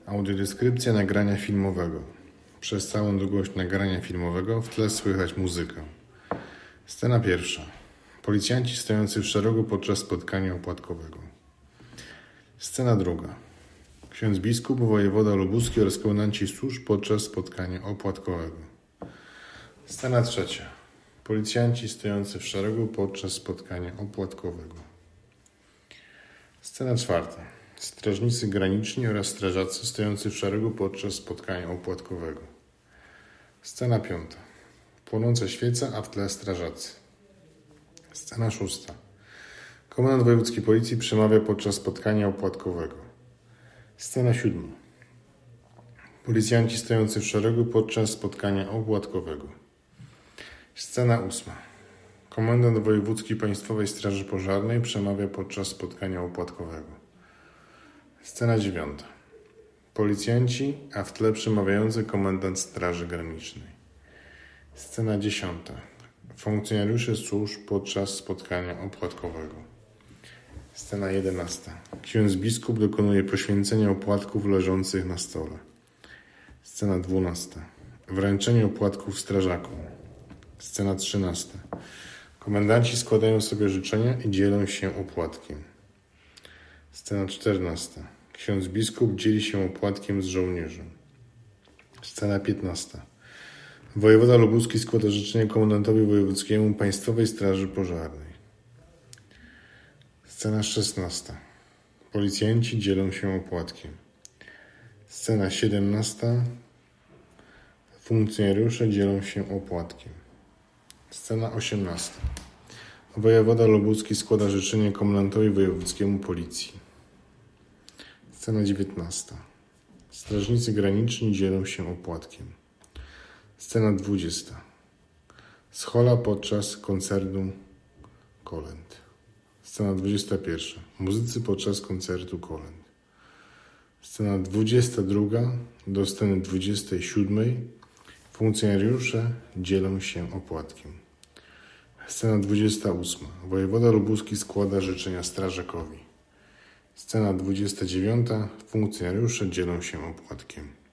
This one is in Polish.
Audiodeskrypcja nagrania filmowego. Przez całą długość nagrania filmowego w tle słychać muzykę. Scena pierwsza. Policjanci stojący w szeregu podczas spotkania opłatkowego. Scena druga. Ksiądz biskup, wojewoda lubuski oraz komendanci służb podczas spotkania opłatkowego. Scena trzecia. Policjanci stojący w szeregu podczas spotkania opłatkowego. Scena czwarta. Strażnicy graniczni oraz strażacy stojący w szeregu podczas spotkania opłatkowego. Scena piąta. Płonąca świeca, a w tle strażacy. Scena szósta. Komendant wojewódzki policji przemawia podczas spotkania opłatkowego. Scena siódma. Policjanci stojący w szeregu podczas spotkania opłatkowego. Scena ósma. Komendant wojewódzki Państwowej Straży Pożarnej przemawia podczas spotkania opłatkowego. Scena dziewiąta. Policjanci, a w tle przemawiający komendant Straży Granicznej. Scena dziesiąta. Funkcjonariusze służb podczas spotkania opłatkowego. Scena 11. Ksiądz biskup dokonuje poświęcenia opłatków leżących na stole. Scena 12. Wręczenie opłatków strażakom. Scena 13. Komendanci składają sobie życzenia i dzielą się opłatkiem. Scena 14. Ksiądz biskup dzieli się opłatkiem z żołnierzem. Scena 15. Wojewoda lubuski składa życzenie komendantowi wojewódzkiemu Państwowej Straży Pożarnej. Scena 16. Policjanci dzielą się opłatkiem. Scena 17. Funkcjonariusze dzielą się opłatkiem. Scena 18. Wojewoda lubuski składa życzenie komendantowi wojewódzkiemu Policji. Scena 19. Strażnicy graniczni dzielą się opłatkiem. Scena 20. Schola podczas koncertu kolęd. Scena 21. Muzycy podczas koncertu kolęd. Scena 22. Do sceny 27. Funkcjonariusze dzielą się opłatkiem. Scena 28. Wojewoda lubuski składa życzenia strażakowi. Scena 29. Funkcjonariusze dzielą się opłatkiem.